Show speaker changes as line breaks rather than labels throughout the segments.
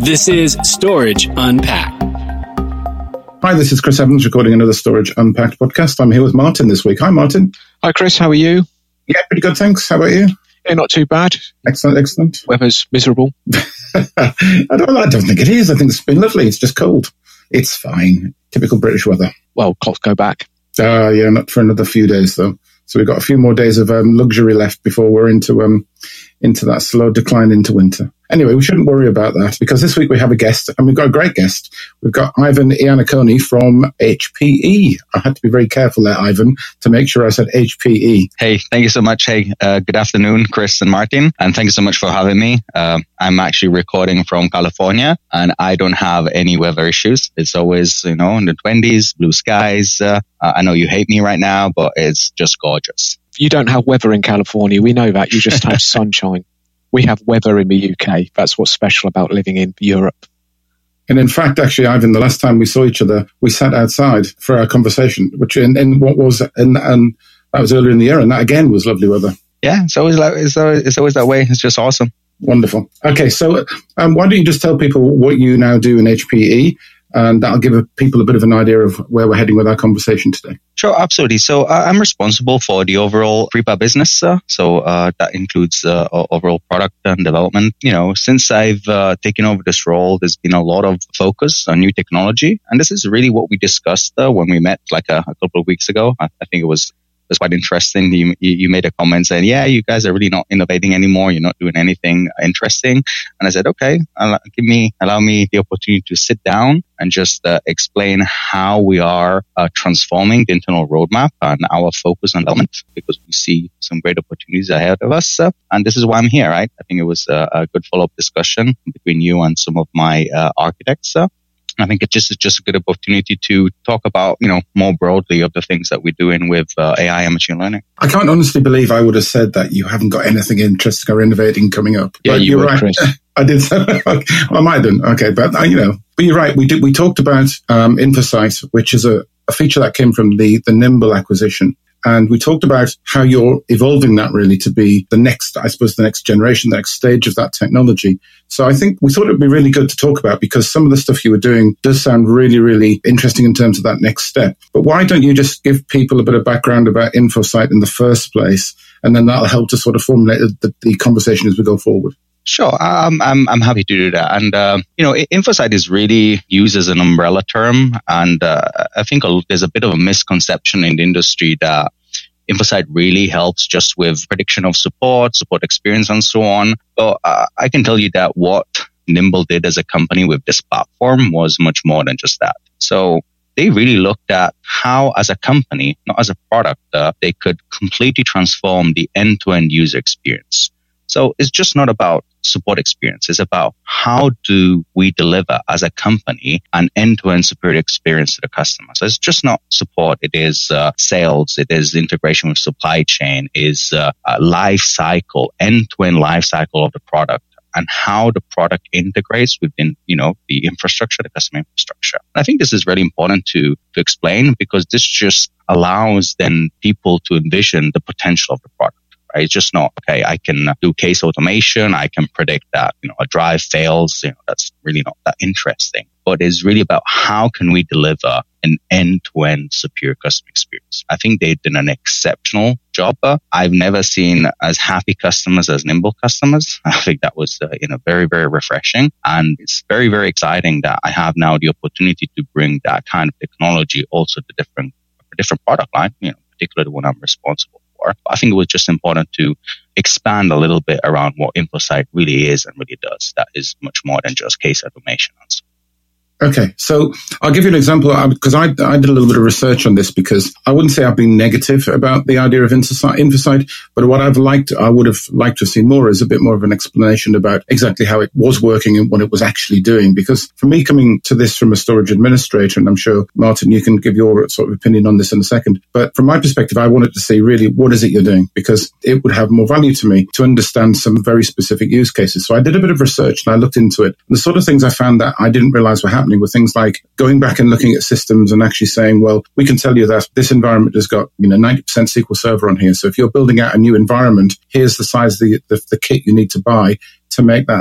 This is Storage Unpacked.
Hi, this is Chris Evans recording another Storage Unpacked podcast. I'm here with Martin this week. Hi, Martin.
Hi, Chris. How are you?
Yeah, pretty good, thanks. How about you?
Yeah, not too bad.
Excellent.
Weather's miserable.
I don't think it is. I think it's been lovely. It's just cold. It's fine. Typical British weather.
Well, clocks go back.
Yeah, not for another few days, though. So we've got a few more days of luxury left before we're into that slow decline into winter. Anyway, we shouldn't worry about that because this week we have a guest, and we've got a great guest. We've got Ivan Iannaccone from HPE. I had to be very careful there, Ivan, to make sure I said HPE.
Hey, thank you so much. Hey, good afternoon, Chris and Martin. And thank you so much for having me. I'm actually recording from California, and I don't have any weather issues. It's always, in the 20s, blue skies. I know you hate me right now, but it's just gorgeous.
You don't have weather in California. We know that. You just have sunshine. We have weather in the UK. That's what's special about living in Europe.
And in fact, actually, Ivan, the last time we saw each other, we sat outside for our conversation, which and that was earlier in the year, and that again was lovely weather.
Yeah, it's always that way. It's just awesome.
Wonderful. Okay, so why don't you just tell people what you now do in HPE? And that'll give people a bit of an idea of where we're heading with our conversation today.
Sure, absolutely. So I'm responsible for the overall Prepar business. So that includes overall product and development. Since I've taken over this role, there's been a lot of focus on new technology. And this is really what we discussed when we met like a couple of weeks ago. I think it was quite interesting. You made a comment saying, yeah, you guys are really not innovating anymore. You're not doing anything interesting. And I said, okay, allow me the opportunity to sit down and just explain how we are transforming the internal roadmap and our focus on development, because we see some great opportunities ahead of us. And this is why I'm here, right? I think it was a good follow-up discussion between you and some of my architects. I think it's just a good opportunity to talk about, more broadly of the things that we're doing with AI and machine learning.
I can't honestly believe I would have said that you haven't got anything interesting or innovating coming up.
Yeah,
but
you're
right.
Chris.
I did. Well, I might have done. Okay, but but you're right. We talked about Infocyte, which is a feature that came from the Nimble acquisition. And we talked about how you're evolving that really to be the next generation, the next stage of that technology. So I think we thought it'd be really good to talk about, because some of the stuff you were doing does sound really, really interesting in terms of that next step. But why don't you just give people a bit of background about Infocyte in the first place? And then that'll help to sort of formulate the conversation as we go forward.
Sure, I'm happy to do that. And, Infocyte is really used as an umbrella term. And I think there's a bit of a misconception in the industry that Infocyte really helps just with prediction of support experience, and so on. But I can tell you that what Nimble did as a company with this platform was much more than just that. So they really looked at how, as a company, not as a product, they could completely transform the end-to-end user experience. So it's just not about support experience. It's about how do we deliver as a company an end-to-end superior experience to the customer. So it's just not support. It is sales. It is integration with supply chain. Is a life cycle, end-to-end life cycle of the product, and how the product integrates within, the infrastructure, the customer infrastructure. And I think this is really important to explain, because this just allows then people to envision the potential of the product. It's just not, okay, I can do case automation. I can predict that, a drive fails. That's really not that interesting. But it's really about how can we deliver an end-to-end superior customer experience. I think they did an exceptional job. I've never seen as happy customers as Nimble customers. I think that was, very, very refreshing. And it's very, very exciting that I have now the opportunity to bring that kind of technology also to different product line, particularly the one I'm responsible for. I think it was just important to expand a little bit around what Infocyte really is and really does. That is much more than just case automation.
Okay, so I'll give you an example, because I did a little bit of research on this, because I wouldn't say I've been negative about the idea of Infocyte, but what I would have liked to see more is a bit more of an explanation about exactly how it was working and what it was actually doing. Because for me, coming to this from a storage administrator, and I'm sure, Martin, you can give your sort of opinion on this in a second, but from my perspective, I wanted to see really what is it you're doing, because it would have more value to me to understand some very specific use cases. So I did a bit of research and I looked into it. And the sort of things I found that I didn't realize were happening were things like going back and looking at systems and actually saying, well, we can tell you that this environment has got 90% SQL Server on here. So if you're building out a new environment, here's the size of the kit you need to buy to make that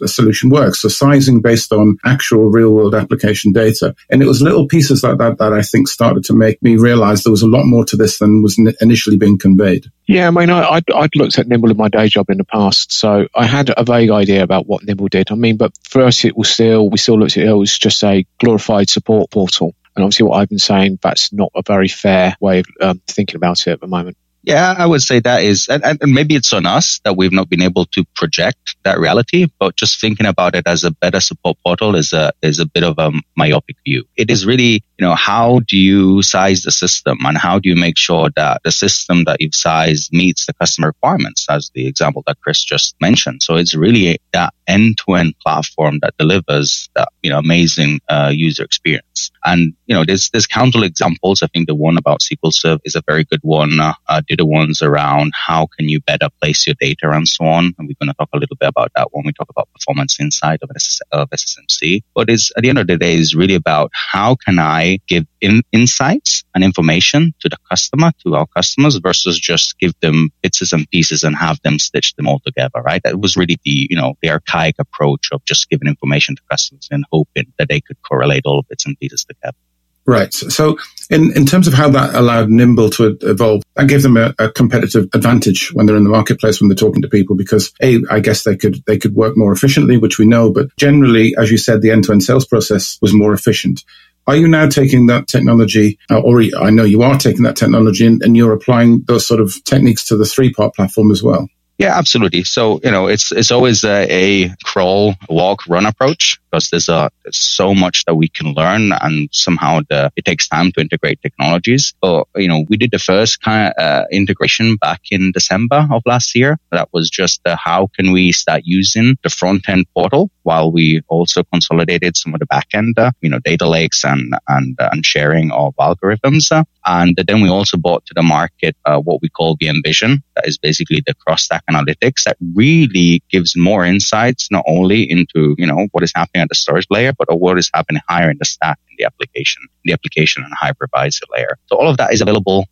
a solution works. So sizing based on actual real world application data. And it was little pieces like that that I think started to make me realize there was a lot more to this than was initially being conveyed.
Yeah, I mean, I'd looked at Nimble in my day job in the past, so I had a vague idea about what Nimble did. I mean, but for us, we still looked at it as just a glorified support portal. And obviously what I've been saying, that's not a very fair way of thinking about it at the moment.
Yeah, I would say that is, and maybe it's on us that we've not been able to project that reality, but just thinking about it as a better support portal is a bit of a myopic view. It is really, how do you size the system and how do you make sure that the system that you've sized meets the customer requirements, as the example that Chris just mentioned. So it's really that end-to-end platform that delivers that, amazing user experience. And, there's countless examples. I think the one about SQL Server is a very good one. The ones around how can you better place your data and so on. And we're going to talk a little bit about that when we talk about performance insight of SSMC. But at the end of the day, is really about how can I give insights and information to the customer, to our customers, versus just give them bits and pieces and have them stitch them all together, right? That was really the archaic approach of just giving information to customers and hoping that they could correlate all bits and pieces together.
Right. So in terms of how that allowed Nimble to evolve, that gave them a competitive advantage when they're in the marketplace, when they're talking to people, because I guess they could work more efficiently, which we know, but generally, as you said, the end-to-end sales process was more efficient. Are you now taking that technology, or I know you are taking that technology and you're applying those sort of techniques to the 3-part platform as well?
Yeah, absolutely. So, it's always a crawl, walk, run approach, because there's so much that we can learn, and somehow it takes time to integrate technologies. But, we did the first kind of integration back in December of last year. That was just how can we start using the front end portal while we also consolidated some of the back end, data lakes and sharing of algorithms. And then we also brought to the market what we call the Envision. That is basically the cross-stack analytics that really gives more insights, not only into, what is happening at the storage layer, but what is happening higher in the stack in the application and hypervisor layer. So all of that is available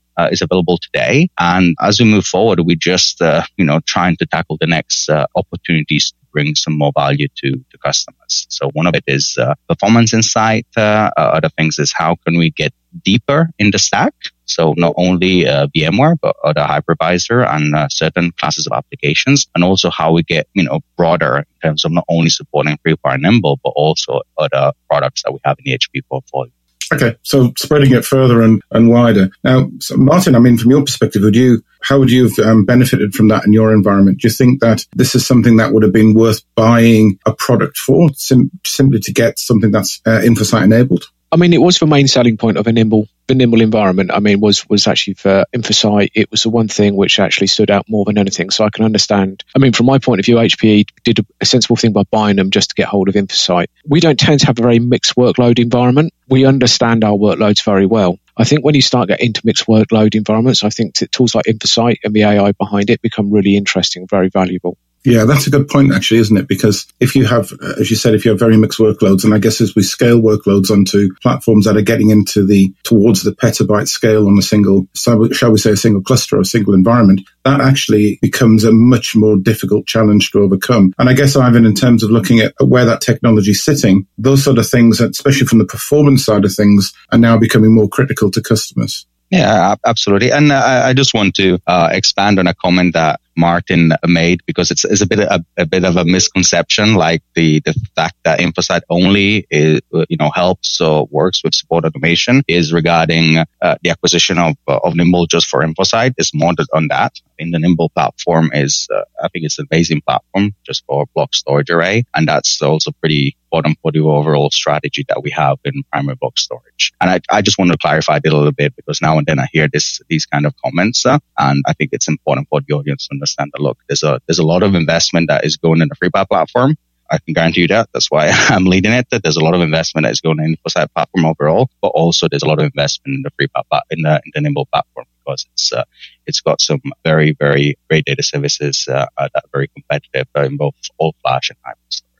today. And as we move forward, we just, trying to tackle the next opportunities to bring some more value to customers. So one of it is performance insight. Other things is how can we get deeper in the stack? So not only VMware, but other hypervisor and certain classes of applications, and also how we get, broader in terms of not only supporting FreeWire and Nimble, but also other products that we have in the HP portfolio.
Okay, so spreading it further and wider. Now, so Martin, I mean, from your perspective, how would you have benefited from that in your environment? Do you think that this is something that would have been worth buying a product for, simply to get something that's InfoSight enabled?
I mean, it was the main selling point of the Nimble environment. I mean, was actually for InfoSight. It was the one thing which actually stood out more than anything. So I can understand. I mean, from my point of view, HPE did a sensible thing by buying them just to get hold of InfoSight. We don't tend to have a very mixed workload environment. We understand our workloads very well. I think when you start getting into mixed workload environments, I think tools like InfoSight and the AI behind it become really interesting, very valuable.
Yeah, that's a good point, actually, isn't it? Because if you have, as you said, if you have very mixed workloads, and I guess as we scale workloads onto platforms that are getting towards the petabyte scale on a single, shall we say, a single cluster or a single environment, that actually becomes a much more difficult challenge to overcome. And I guess, Ivan, in terms of looking at where that technology is sitting, those sort of things, especially from the performance side of things, are now becoming more critical to customers.
Yeah, absolutely. And I just want to expand on a comment that Martin made, because it's a bit of a misconception, like the fact that InfoSight only is, helps or works with support automation is regarding the acquisition of Nimble just for InfoSight. Is more on that. In the Nimble platform is, I think it's an amazing platform just for block storage array. And that's also pretty important for the overall strategy that we have in primary block storage. And I just want to clarify it a little bit, because now and then I hear these kind of comments, and I think it's important for the audience to understand that, look, there's a lot of investment that is going in the FreeWire platform. I can guarantee you that. That's why I'm leading it. That there's a lot of investment that is going in the InfoSight platform overall, but also there's a lot of investment in the FreeWire in the Nimble platform, because it's got some very, very great data services that are very competitive in both all flash and hybrid storage.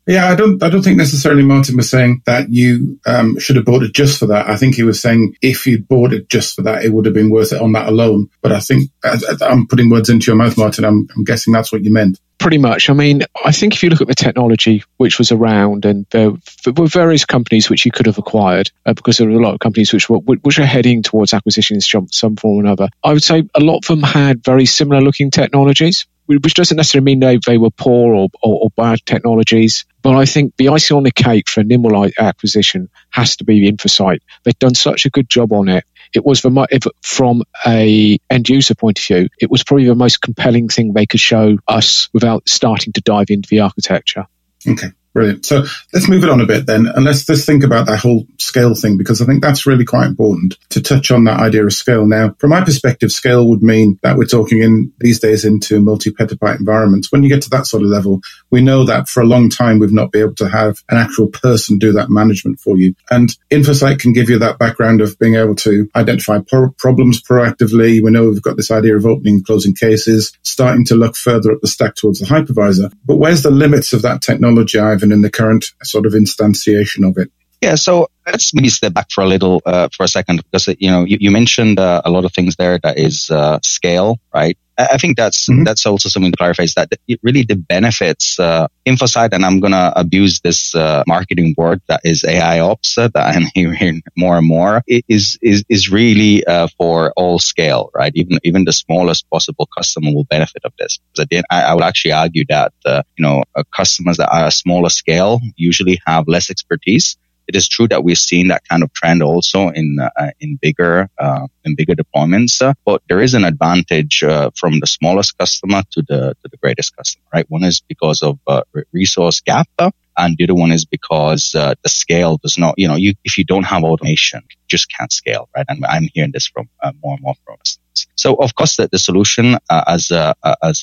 Yeah, I don't think necessarily Martin was saying that you should have bought it just for that. I think he was saying if you'd bought it just for that, it would have been worth it on that alone. But I think I'm putting words into your mouth, Martin. I'm guessing that's what you meant.
Pretty much. I mean, I think if you look at the technology which was around, and there were various companies which you could have acquired because there were a lot of companies which are heading towards acquisition in some form or another. I would say a lot of them had very similar looking technologies, which doesn't necessarily mean they were poor or bad technologies. But I think the icing on the cake for a Nimble acquisition has to be Infocyte. They've done such a good job on it. It was from a end user point of view, it was probably the most compelling thing they could show us without starting to dive into the architecture.
Okay. Brilliant. So let's move it on a bit then, and let's just think about that whole scale thing, because I think that's really quite important to touch on that idea of scale. Now, from my perspective, scale would mean that we're talking in these days into multi-petabyte environments. When you get to that sort of level, we know that for a long time we've not been able to have an actual person do that management for you. And Infocyte can give you that background of being able to identify problems proactively. We know we've got this idea of opening and closing cases, starting to look further up the stack towards the hypervisor. But where's the limits of that technology, Ivan, in the current sort of instantiation of it?
Yeah, so let's maybe step back for a second, because you mentioned a lot of things there that is scale, right? I think that's also something to clarify, is that it really the benefits Infocyte, and I'm gonna abuse this marketing word that is AI ops that I'm hearing more and more. It is really for all scale, right? Even the smallest possible customer will benefit of this. Because I would actually argue that customers that are a smaller scale usually have less expertise. It is true that we've seen that kind of trend also in bigger deployments, but there is an advantage from the smallest customer to the greatest customer, right? One is because of resource gap, and the other one is because the scale does not. If you don't have automation, you just can't scale, right? And I'm hearing this from more and more from us. So of course the solution as a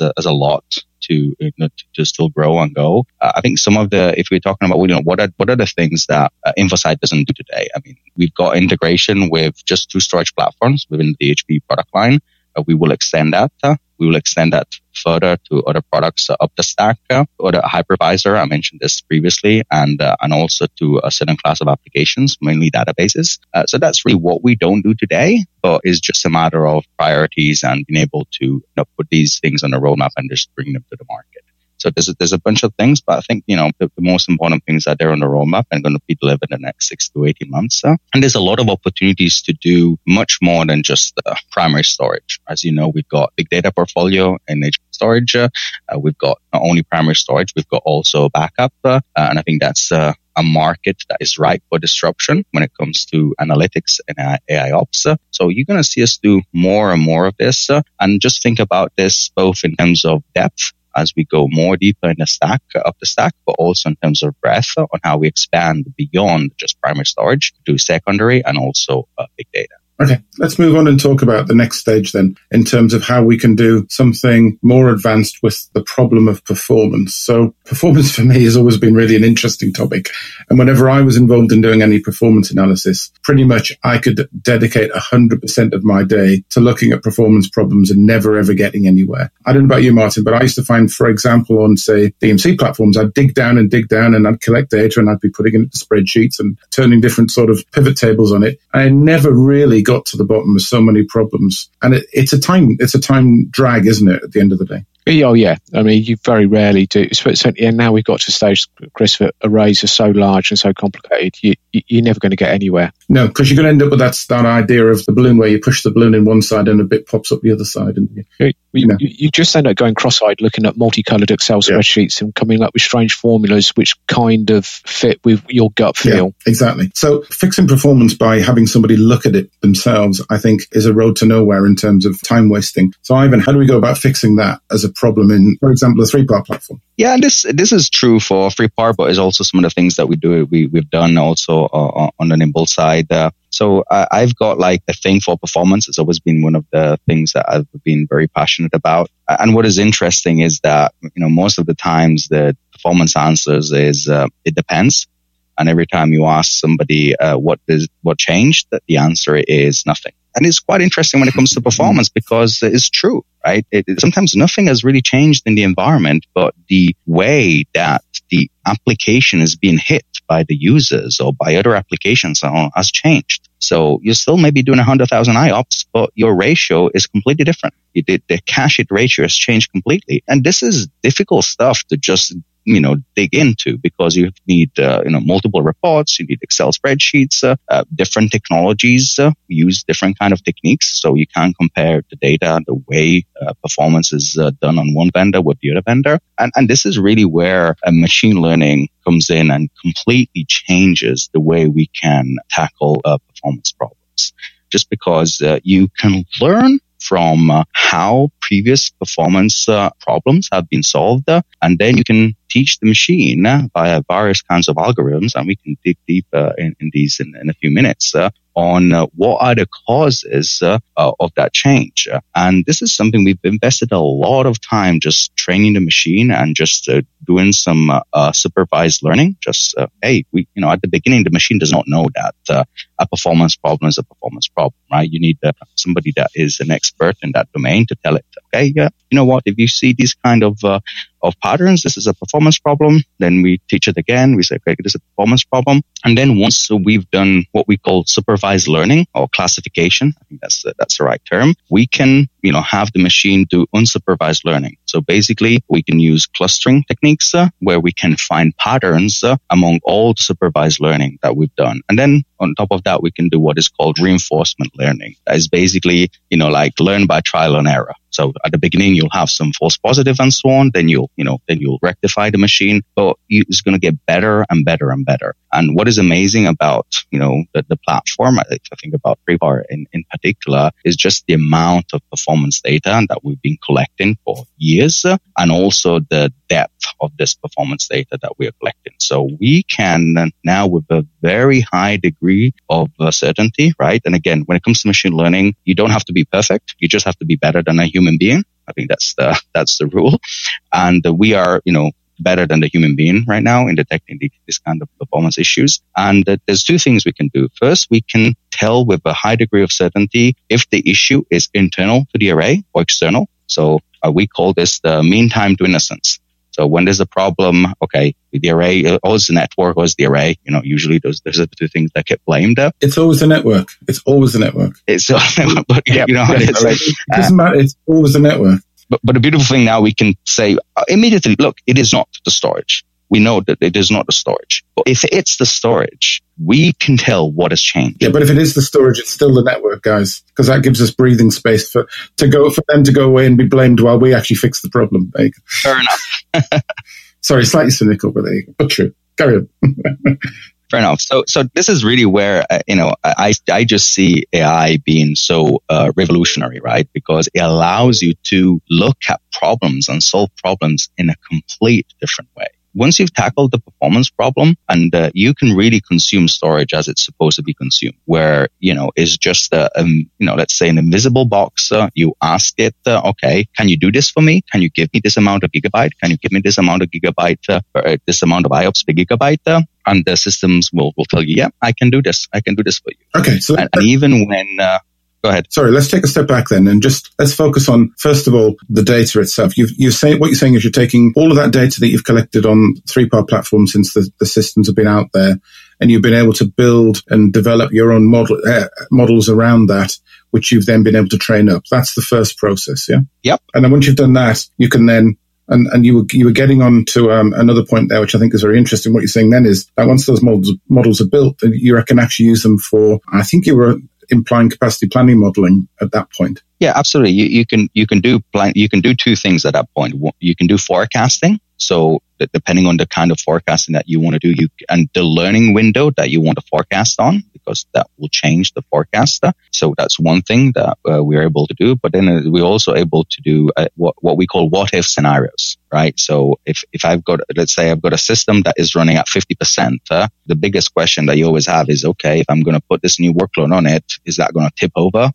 lot to still grow and go. I think some of if we're talking about what are the things that Infocyte doesn't do today. I mean, we've got integration with just 2 storage platforms within the HP product line. We will extend that. We will extend that further to other products up the stack, or the hypervisor. I mentioned this previously, and also to a certain class of applications, mainly databases. So that's really what we don't do today, but is just a matter of priorities and being able to put these things on a roadmap and just bring them to the market. So there's a bunch of things, but I think, the most important things that they're on the roadmap and going to be delivered in the next 6 to 18 months. And there's a lot of opportunities to do much more than just primary storage. As you know, we've got big data portfolio in HP storage. We've got not only primary storage, we've got also backup. And I think that's a market that is ripe for disruption when it comes to analytics and AI ops. So you're going to see us do more and more of this. And just think about this both in terms of depth, as we go more deeper in the stack, up the stack, but also in terms of breadth on how we expand beyond just primary storage to secondary and also big data.
Okay, let's move on and talk about the next stage then, in terms of how we can do something more advanced with the problem of performance. So performance for me has always been really an interesting topic. And whenever I was involved in doing any performance analysis, pretty much I could dedicate 100% of my day to looking at performance problems and never ever getting anywhere. I don't know about you, Martin, but I used to find, for example, on, say, DMC platforms, I'd dig down and I'd collect data and I'd be putting it into spreadsheets and turning different sort of pivot tables on it. I never really got to the bottom of so many problems, and it's a time drag, isn't it, at the end of the day?
Oh, yeah. I mean, you very rarely do. Certainly, and now we've got to a stage, Chris, that arrays are so large and so complicated, you're never going to get anywhere.
No, because you're going to end up with that idea of the balloon where you push the balloon in one side and a bit pops up the other side. And
you just end up going cross-eyed looking at multicolored Excel spreadsheets and coming up with strange formulas which kind of fit with your gut feel.
Yeah, exactly. So fixing performance by having somebody look at it themselves, I think, is a road to nowhere in terms of time wasting. So, Ivan, how do we go about fixing that as a problem in, for example, a 3PAR platform?
Yeah, and this is true for 3PAR, but is also some of the things that we've done also on the Nimble side. So I've got like a thing for performance. It's always been one of the things that I've been very passionate about. And what is interesting is that, most of the times the performance answers is, it depends. And every time you ask somebody, what changed, the answer is nothing. And it's quite interesting when it comes to performance because it's true, right? Sometimes nothing has really changed in the environment, but the way that the application is being hit by the users or by other applications has changed. So you're still maybe doing 100,000 IOPS, but your ratio is completely different. The cache hit ratio has changed completely. And this is difficult stuff to just dig into, because you need, multiple reports, you need Excel spreadsheets, different technologies, use different kind of techniques. So you can't compare the data, the way performance is done on one vendor with the other vendor. And this is really where machine learning comes in and completely changes the way we can tackle performance problems. Just because you can learn from how previous performance problems have been solved, and then you can teach the machine via various kinds of algorithms, and we can dig deep in these in a few minutes on what are the causes of that change. And this is something we've invested a lot of time just training the machine and just doing some supervised learning. Just, at the beginning, the machine does not know that a performance problem is a performance problem, right? You need somebody that is an expert in that domain to tell it, okay, yeah, you know what, if you see these kind of patterns, this is a performance problem. Then we teach it again. We say, okay, this is a performance problem. And then once we've done what we call supervised learning or classification, I think that's the right term, we can, have the machine do unsupervised learning. So basically, we can use clustering techniques where we can find patterns among all the supervised learning that we've done. And then on top of that, we can do what is called reinforcement learning. That is basically, like learn by trial and error. So at the beginning, you'll have some false positive and so on. Then you'll rectify the machine, but it's going to get better and better and better. And what is amazing about, the platform, if I think about Prevar in particular, is just the amount of performance data that we've been collecting for years, and also the depth of this performance data that we are collecting. So we can now, with a very high degree of certainty, right? And again, when it comes to machine learning, you don't have to be perfect. You just have to be better than a human being. I think that's the rule. And we are, better than the human being right now in detecting this kind of performance issues. And there's two things we can do. First, we can tell with a high degree of certainty if the issue is internal to the array or external. So we call this the mean time to innocence. So when there's a problem, okay, with the array, or it's the network, or it's the array, usually those are the two things that get blamed.
It's always the network. It's always the network.
It's always the network, but
it doesn't matter. It's always the network.
But the beautiful thing now, we can say immediately, look, it is not the storage. We know that it is not the storage. But if it's the storage, we can tell what has changed.
Yeah, but if it is the storage, it's still the network, guys, because that gives us breathing space for them to go away and be blamed while we actually fix the problem.
Fair enough.
Sorry, slightly cynical, but true. Carry on.
Fair enough. So this is really where, I just see AI being so revolutionary, right? Because it allows you to look at problems and solve problems in a complete different way. Once you've tackled the performance problem, and you can really consume storage as it's supposed to be consumed, where, it's just, let's say an invisible box. You ask it, okay, can you do this for me? Can you give me this amount of gigabyte? Can you give me this amount of gigabyte, or this amount of IOPS per gigabyte? And the systems will tell you, yeah, I can do this. I can do this for you.
Okay. So
and even when, go ahead.
Sorry, let's take a step back then and just let's focus on, first of all, the data itself. What you're saying is you're taking all of that data that you've collected on 3PAR platforms since the systems have been out there, and you've been able to build and develop your own models around that, which you've then been able to train up. That's the first process, yeah?
Yep.
And then once you've done that, you can then, and you were getting on to another point there, which I think is very interesting. What you're saying then is that once those models are built, you can actually use them for, I think you were implying capacity planning modeling at that point.
Yeah, absolutely. You can do two things at that point. You can do forecasting. So depending on the kind of forecasting that you want to do, and the learning window that you want to forecast on, because that will change the forecast. So that's one thing that we're able to do. But then we're also able to do what we call what if scenarios, right? So if let's say I've got a system that is running at 50%, the biggest question that you always have is, okay, if I'm going to put this new workload on it, is that going to tip over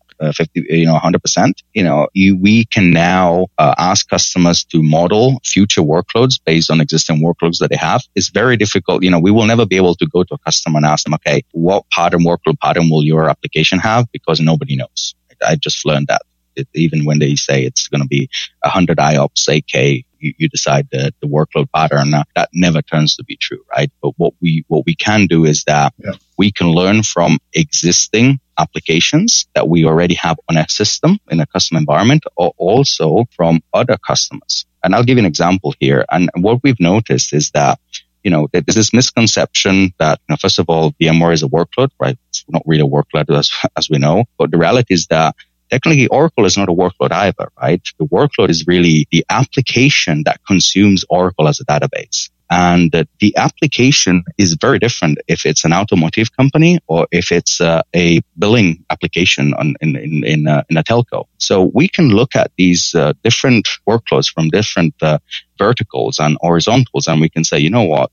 100%? We can now ask customers to model future workloads based on existing workloads that they have. It's very difficult. We will never be able to go to a customer and ask them, okay, what workload pattern will your application have? Because nobody knows. I just learned that even when they say it's going to be 100 IOPS, AK, you decide the workload pattern. That never turns to be true, right? But what we can do is that we can learn from existing applications that we already have on a system in a custom environment, or also from other customers. And I'll give you an example here. And what we've noticed is that, there's this misconception that, first of all, VMware is a workload, right? It's not really a workload as we know. But the reality is that technically Oracle is not a workload either, right? The workload is really the application that consumes Oracle as a database. And the application is very different if it's an automotive company or if it's a billing application in a telco. So we can look at these different workloads from different verticals and horizontals, and we can say,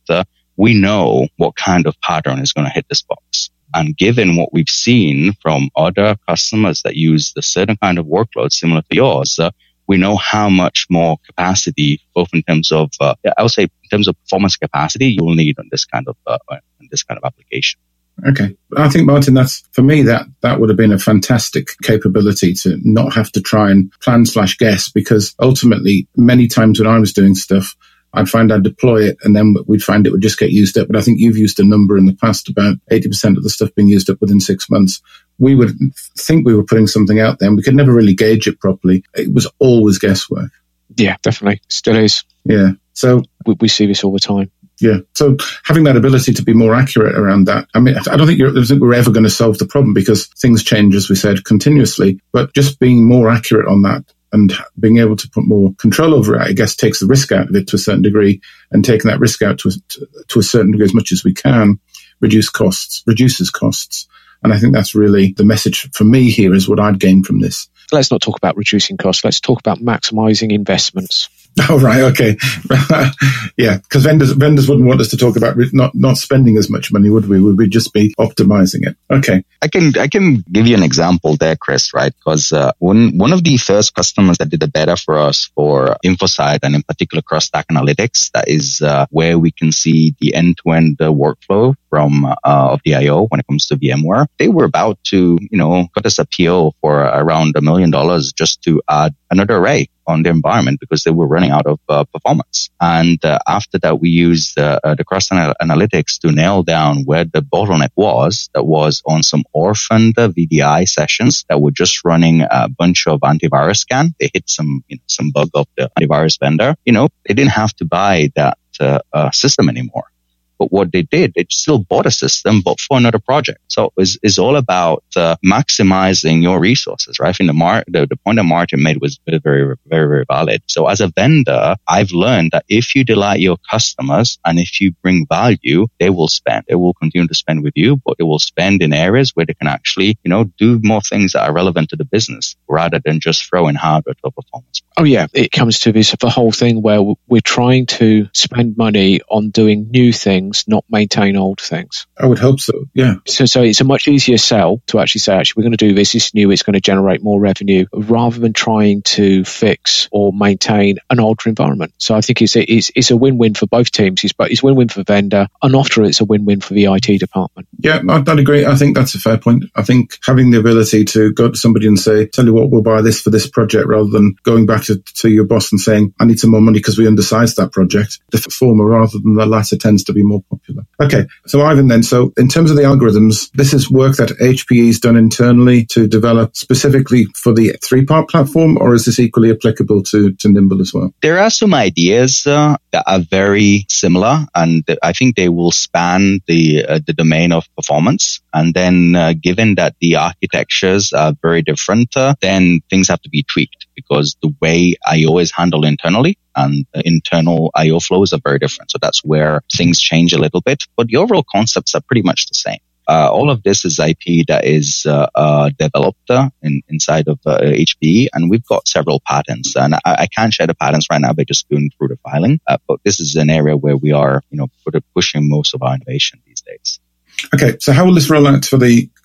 we know what kind of pattern is going to hit this box. And given what we've seen from other customers that use the certain kind of workload similar to yours, we know how much more capacity, both in terms of, I would say, in terms of performance capacity, you will need on this kind of application.
Okay, I think, Martin, that's for me that would have been a fantastic capability to not have to try and plan/guess, because ultimately, many times when I was doing stuff, I'd find I'd deploy it and then we'd find it would just get used up. But I think you've used a number in the past about 80% of the stuff being used up within 6 months. We would think we were putting something out there and we could never really gauge it properly. It was always guesswork.
Yeah, definitely. Still is.
Yeah. So
we see this all the time.
Yeah. So having that ability to be more accurate around that, I mean, I don't think we're ever going to solve the problem because things change, as we said, continuously. But just being more accurate on that and being able to put more control over it, I guess, takes the risk out of it to a certain degree, and taking that risk out to a certain degree as much as we can reduces costs. And I think that's really the message for me here is what I'd gain from this.
Let's not talk about reducing costs. Let's talk about maximizing investments.
Oh, right. Okay. Yeah. Because vendors wouldn't want us to talk about not spending as much money, would we? Would we just be optimizing it? Okay.
I can give you an example there, Chris, right? Because one of the first customers that did the beta for us for InfoSight and in particular cross-stack analytics, that is where we can see the end-to-end workflow from of the IO when it comes to VMware. They were about to, cut us a PO for around $1 million just to add another array on their environment because they were running out of performance. And after that, we used the cross analytics to nail down where the bottleneck was. That was on some orphaned VDI sessions that were just running a bunch of antivirus scan. They hit some bug of the antivirus vendor. They didn't have to buy that system anymore. But what they did, they still bought a system, but for another project. So it's all about maximizing your resources, right? I think the point that Martin made was very, very, very, very valid. So as a vendor, I've learned that if you delight your customers and if you bring value, they will spend. They will continue to spend with you, but they will spend in areas where they can actually, do more things that are relevant to the business rather than just throwing hardware to a performance.
Oh yeah, it comes to the whole thing where we're trying to spend money on doing new things, not maintain old things.
I would hope so, yeah.
So it's a much easier sell to actually say, we're going to do this, it's new, it's going to generate more revenue, rather than trying to fix or maintain an older environment. So I think it's a win-win for both teams. It's win-win for vendor, and often it's a win-win for the IT department.
Yeah, I'd agree. I think that's a fair point. I think having the ability to go to somebody and say, tell you what, we'll buy this for this project, rather than going back to your boss and saying, I need some more money because we undersized that project. The former rather than the latter tends to be more popular. Okay, so Ivan then, so in terms of the algorithms, this is work that HPE's done internally to develop specifically for the 3-part platform, or is this equally applicable to Nimble as well?
There are some ideas that are very similar, and I think they will span the domain of performance. And then given that the architectures are very different, then things have to be tweaked because the way IO is handled internally and internal IO flows are very different. So that's where things change a little bit, but the overall concepts are pretty much the same. All of this is IP that is developed inside of HPE, and we've got several patents. And I can't share the patents right now by just going through the filing, but this is an area where we are, pushing most of our innovation these days.
Okay, so how will this roll out for the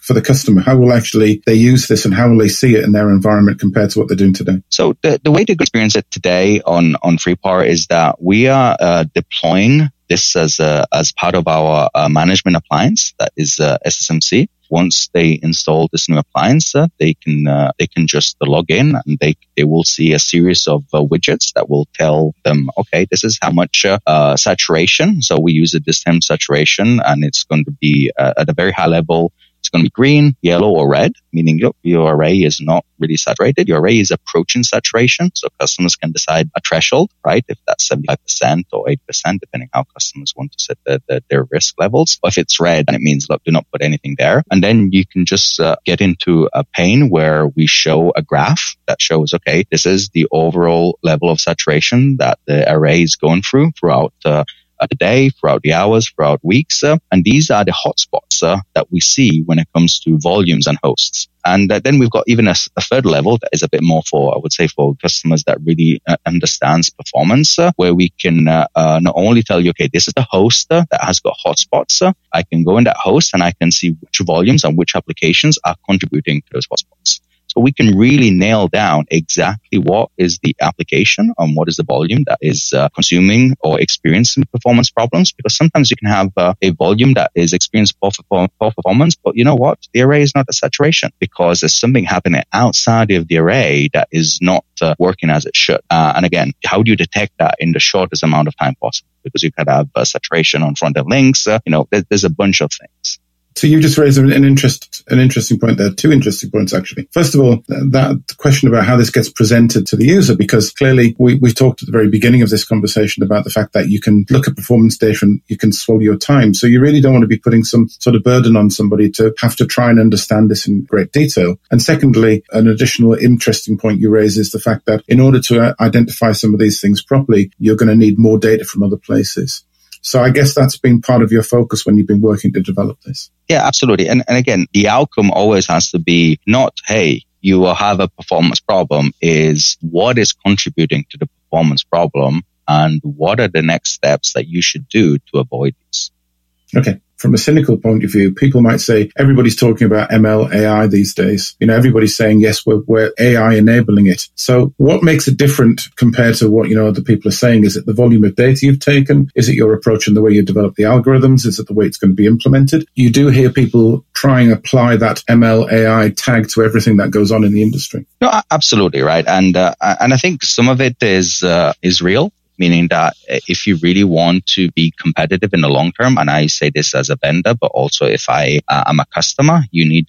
for the customer? How will actually they use this and how will they see it in their environment compared to what they're doing today?
So the way to experience it today on FreePar is that we are deploying this as part of our management appliance, that is SSMC. Once they install this new appliance, they can just log in and they will see a series of widgets that will tell them, okay, this is how much saturation. So we use a DISTEM saturation, and it's going to be at a very high level. It's going to be green, yellow, or red, meaning your array is not really saturated. Your array is approaching saturation, so customers can decide a threshold, right? If that's 75% or 8%, depending how customers want to set their risk levels. Or if it's red, then it means, look, do not put anything there. And then you can just get into a pane where we show a graph that shows, okay, this is the overall level of saturation that the array is going throughout the day, throughout the hours, throughout weeks. And these are the hotspots that we see when it comes to volumes and hosts. And then we've got even a third level that is a bit more for, I would say, for customers that really understands performance, where we can not only tell you, okay, this is the host that has got hotspots. I can go in that host and I can see which volumes and which applications are contributing to those hotspots. So we can really nail down exactly what is the application and what is the volume that is consuming or experiencing performance problems. Because sometimes you can have a volume that is experiencing poor performance, but you know what? The array is not at saturation because there's something happening outside of the array that is not working as it should. And again, how do you detect that in the shortest amount of time possible? Because you could have saturation on front-end links. There's a bunch of things.
So you just raised an interesting point there, two interesting points, actually. First of all, that question about how this gets presented to the user, because clearly we talked at the very beginning of this conversation about the fact that you can look at performance data and you can swallow your time. So you really don't want to be putting some sort of burden on somebody to have to try and understand this in great detail. And secondly, an additional interesting point you raise is the fact that in order to identify some of these things properly, you're going to need more data from other places. So I guess that's been part of your focus when you've been working to develop this.
Yeah, absolutely. And again, the outcome always has to be not, hey, you will have a performance problem, is what is contributing to the performance problem and what are the next steps that you should do to avoid these.
Okay. From a cynical point of view, people might say everybody's talking about ML, AI these days. Everybody's saying, yes, we're AI enabling it. So what makes it different compared to what, other people are saying? Is it the volume of data you've taken? Is it your approach and the way you develop the algorithms? Is it the way it's going to be implemented? You do hear people try and apply that ML, AI tag to everything that goes on in the industry.
No, absolutely, right. And I think some of it is real. Meaning that if you really want to be competitive in the long term, and I say this as a vendor, but also if I am a customer, you need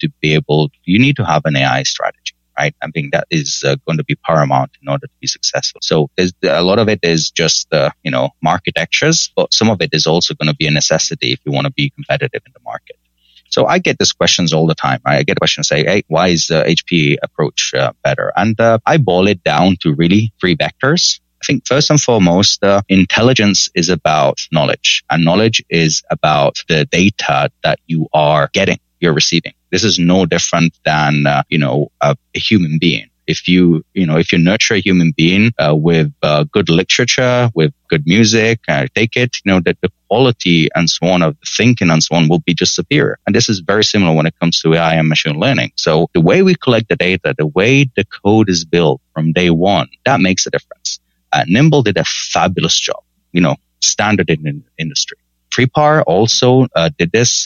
to have an AI strategy, right? I think that is going to be paramount in order to be successful. So a lot of it is just, architectures, but some of it is also going to be a necessity if you want to be competitive in the market. So I get these questions all the time. Right? I get a question say, hey, why is the HPE approach better? And I boil it down to really 3 vectors. I think first and foremost, intelligence is about knowledge, and knowledge is about the data that you are getting, you're receiving. This is no different than, a human being. If you nurture a human being with good literature, with good music, take it, that the quality and so on of the thinking and so on will be just superior. And this is very similar when it comes to AI and machine learning. So the way we collect the data, the way the code is built from day one, that makes a difference. Nimble did a fabulous job, standard in the industry. FreePar also did this,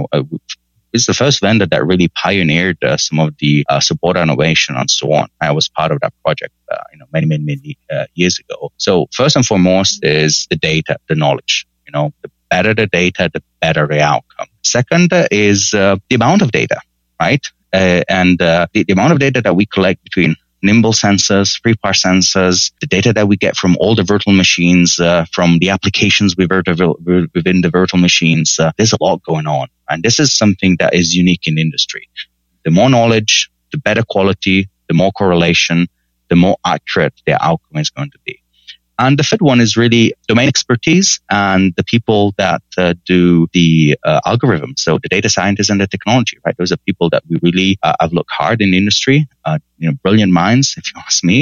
is the first vendor that really pioneered some of the support innovation and so on. I was part of that project, many years ago. So first and foremost is the data, the knowledge. The better the data, the better the outcome. Second is the amount of data, right? And the amount of data that we collect between Nimble sensors, FreePar sensors, the data that we get from all the virtual machines, from the applications within the virtual machines. There's a lot going on. And this is something that is unique in the industry. The more knowledge, the better quality, the more correlation, the more accurate the outcome is going to be. And the third one is really domain expertise and the people that do the algorithms. So the data scientists and the technology, right? Those are people that we really have looked hard in the industry, brilliant minds, if you ask me.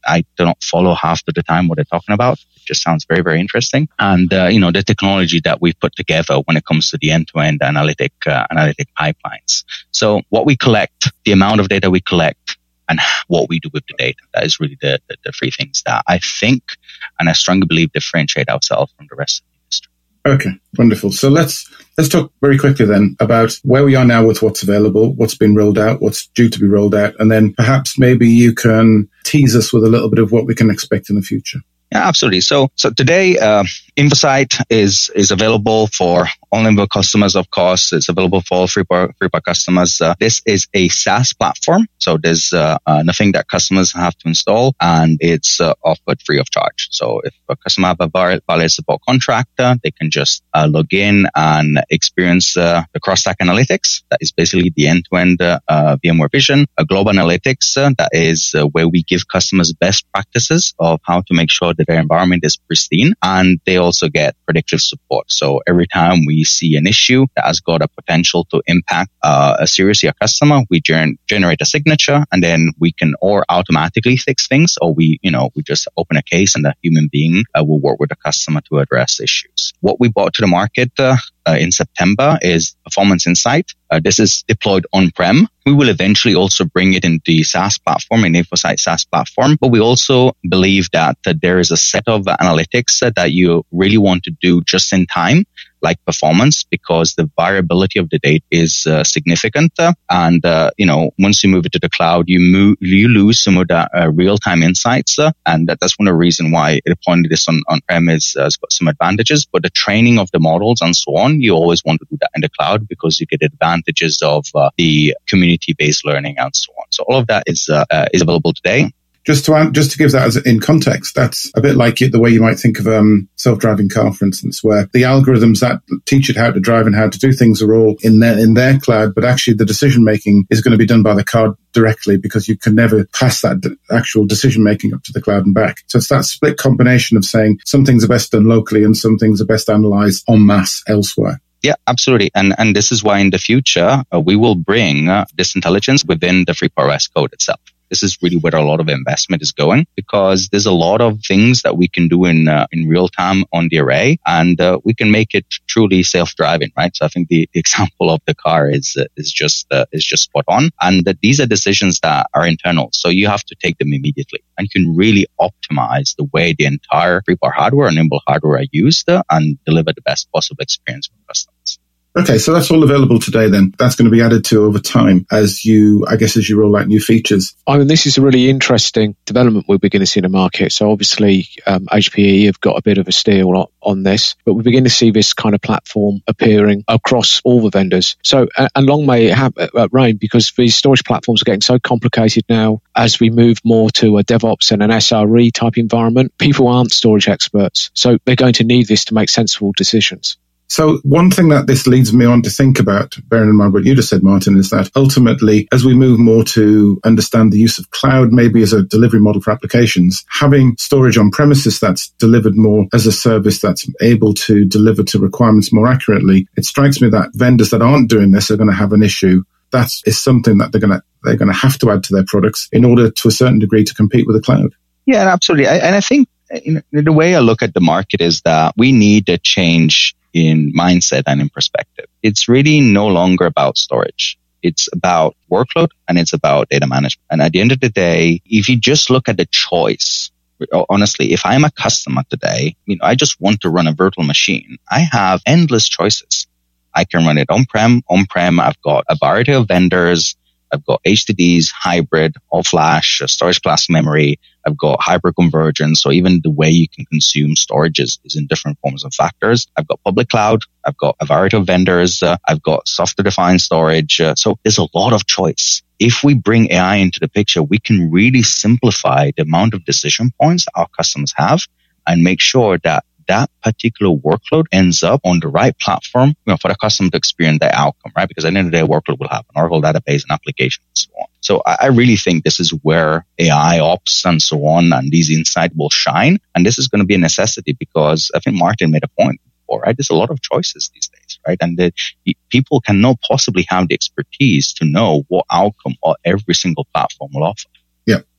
I do not follow half of the time what they're talking about. It just sounds very, very interesting. And, the technology that we put together when it comes to the end-to-end analytic pipelines. So what we collect, the amount of data we collect, and what we do with the data. That is really the three things that I think, and I strongly believe, differentiate ourselves from the rest of the industry.
Okay, wonderful. So let's talk very quickly then about where we are now with what's available, what's been rolled out, what's due to be rolled out, and then perhaps maybe you can tease us with a little bit of what we can expect in the future.
Yeah, absolutely. So today, Infocyte is available for all Nimble customers, of course. It's available for all FreePAR customers. This is a SaaS platform. So there's nothing that customers have to install, and it's offered free of charge. So if a customer have a valid support contract, they can just log in and experience the cross-stack analytics. That is basically the end-to-end VMware Vision. A global analytics, that is where we give customers best practices of how to make sure that their environment is pristine, and they also get predictive support. So every time we see an issue that has got a potential to impact seriously a customer, we generate a signature, and then we can or automatically fix things, or we just open a case and a human being will work with the customer to address issues. What we brought to the market in September is Performance Insight. This is deployed on-prem. We will eventually also bring it in the SaaS platform, in Infocyte SaaS platform. But we also believe that there is a set of analytics that you really want to do just in time, like performance, because the variability of the data is significant. And once you move it to the cloud, you lose some of the real-time insights. And that's one of the reasons why deploying this on-prem has got some advantages. But the training of the models and so on, you always want to do that in the cloud because you get advantages of the community-based learning and so on. So all of that is available today.
Just to give that as in context, that's a bit like the way you might think of self-driving car, for instance, where the algorithms that teach it how to drive and how to do things are all in their cloud, but actually the decision making is going to be done by the car directly because you can never pass that actual decision making up to the cloud and back. So it's that split combination of saying some things are best done locally and some things are best analyzed en masse elsewhere.
Yeah, absolutely. And this is why in the future, we will bring this intelligence within the FreePAR OS code itself. This is really where a lot of investment is going because there's a lot of things that we can do in real time on the array, and we can make it truly self-driving, right? So I think the example of the car is just spot on, and that these are decisions that are internal, so you have to take them immediately, and you can really optimize the way the entire FreePAR hardware and Nimble hardware are used and deliver the best possible experience for customers.
Okay, so that's all available today then. That's going to be added to over time as you roll out new features.
I mean, this is a really interesting development we're beginning to see in the market. So obviously, HPE have got a bit of a steal on this, but we begin to see this kind of platform appearing across all the vendors. So, and long may it reign, because these storage platforms are getting so complicated now as we move more to a DevOps and an SRE type environment. People aren't storage experts, so they're going to need this to make sensible decisions.
So one thing that this leads me on to think about, bearing in mind what you just said, Martin, is that ultimately, as we move more to understand the use of cloud, maybe as a delivery model for applications, having storage on premises that's delivered more as a service that's able to deliver to requirements more accurately, it strikes me that vendors that aren't doing this are going to have an issue. That is something that they're going to have to add to their products in order to a certain degree to compete with the cloud.
Yeah, absolutely. And I think the way I look at the market is that we need a change in mindset and in perspective. It's really no longer about storage. It's about workload and it's about data management. And at the end of the day, if you just look at the choice, honestly, if I'm a customer today, I just want to run a virtual machine. I have endless choices. I can run it on-prem. I've got a variety of vendors. I've got HDDs, hybrid, all flash, storage class memory. I've got hyperconvergence, so even the way you can consume storage is in different forms and factors. I've got public cloud. I've got a variety of vendors. I've got software-defined storage. So there's a lot of choice. If we bring AI into the picture, we can really simplify the amount of decision points our customers have and make sure that particular workload ends up on the right platform, for the customer to experience the outcome, right? Because at the end of the day, workload will have an Oracle database and application and so on. So I really think this is where AI ops and so on and these insights will shine. And this is going to be a necessity because I think Martin made a point before, right? There's a lot of choices these days, right? And people cannot possibly have the expertise to know what outcome or every single platform will offer.
Yeah,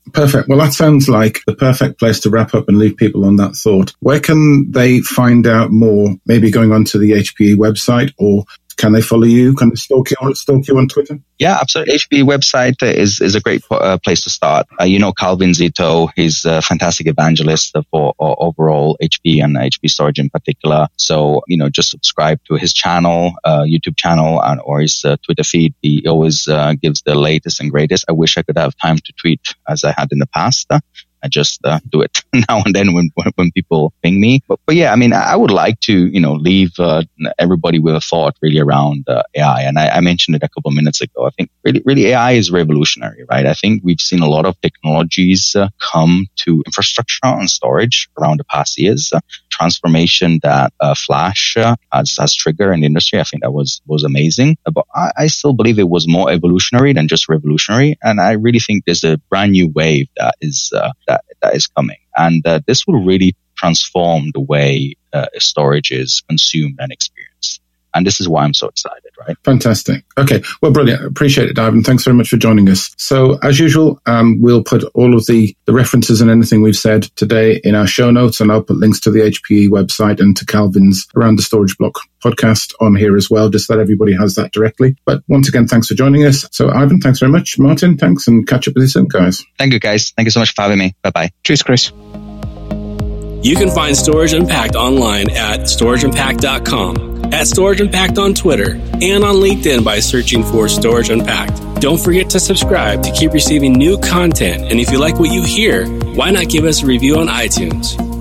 Perfect. Well, that sounds like the perfect place to wrap up and leave people on that thought. Where can they find out more? Maybe going onto the HPE website, or can they follow you? Can they stalk you on Twitter?
Yeah, absolutely. HPE website is a great place to start. Calvin Zito, he's a fantastic evangelist for overall HPE and HPE storage in particular. So, just subscribe to his channel, YouTube channel, or his Twitter feed. He always gives the latest and greatest. I wish I could have time to tweet as I had in the past. I just do it now and then when people ping me. But yeah, I would like to, leave everybody with a thought really around AI. And I mentioned it a couple of minutes ago. I think really AI is revolutionary, right? I think we've seen a lot of technologies come to infrastructure and storage around the past years. Transformation that Flash has triggered in the industry, I think that was amazing. But I still believe it was more evolutionary than just revolutionary. And I really think there's a brand new wave that is coming. And this will really transform the way storage is consumed and experienced. And this is why I'm so excited, right?
Fantastic. Okay. Well, brilliant. Appreciate it, Ivan. Thanks very much for joining us. So as usual, we'll put all of the references and anything we've said today in our show notes, and I'll put links to the HPE website and to Calvin's Around the Storage Block podcast on here as well, just so that everybody has that directly. But once again, thanks for joining us. So Ivan, thanks very much. Martin, thanks, and catch up with you soon, guys.
Thank you, guys. Thank you so much for having me. Bye-bye.
Cheers, Chris.
You can find Storage Unpacked online at storageunpacked.com, at Storage Unpacked on Twitter, and on LinkedIn by searching for Storage Unpacked. Don't forget to subscribe to keep receiving new content. And if you like what you hear, why not give us a review on iTunes?